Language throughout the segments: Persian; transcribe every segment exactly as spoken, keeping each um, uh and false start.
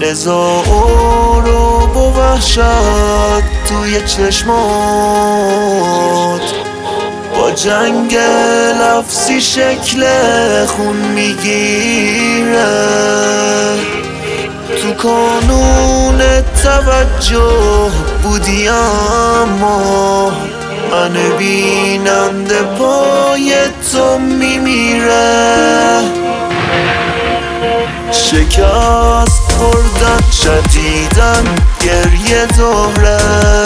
لذا رو با وحشت توی چشمات با جنگ لفظی شکل خون میگیره. تو کانون توجه بودی اما من بیننده پای تو میمیره. شکست خوردن شدیدن گریه داره،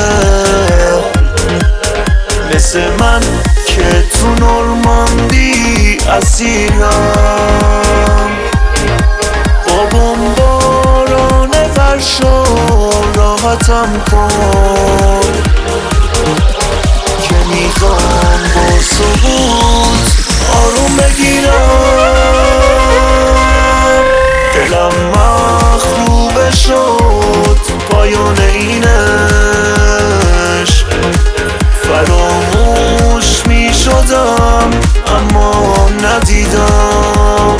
مثل من که تو نورماندی اسیرم. با بمباران ورشو راحتم کن که میخوام با سقوط آروم بگیرم. دلم مخروبه شد پایان اینش، فراموش می شدم اما ندیدم.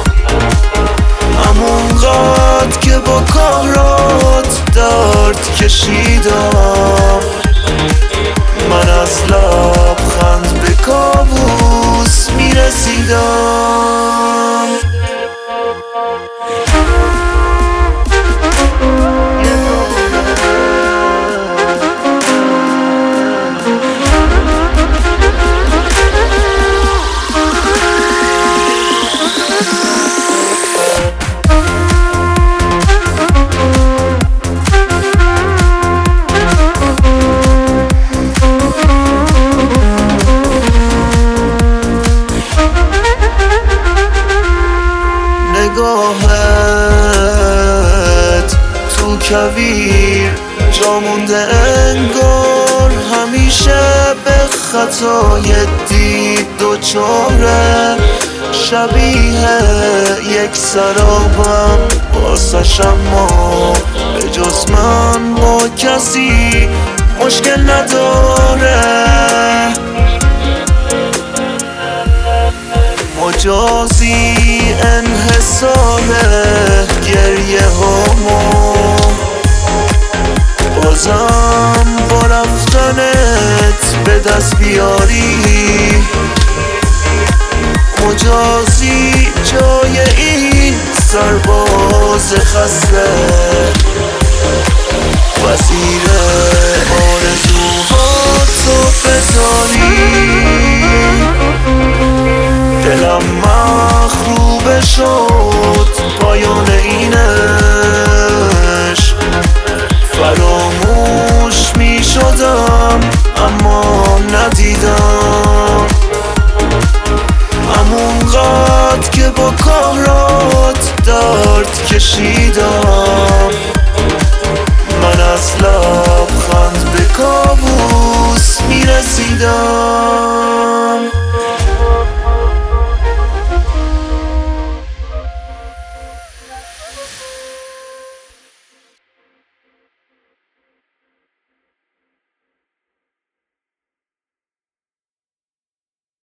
همونقدر که با کارات درد کشیدم، من از لبخند به کابوس می رسیدم. نگاهت تو کویر جا مونده انگار همیشه به خطای دید دوچاره. شبیه یک سرابم واسش، اما به جز من با کسی مشکل نداره. مجازی انحصار گریه هامو بازم با رفتنت به دست بیاری. مجازی جای این سرباز خسته، وزیر آرزوهاتو بذاری. دلم مخروبه شد پایان اینش، فراموش می شدم اما ندیدم. همونقدر که با کارات درد کشیدم،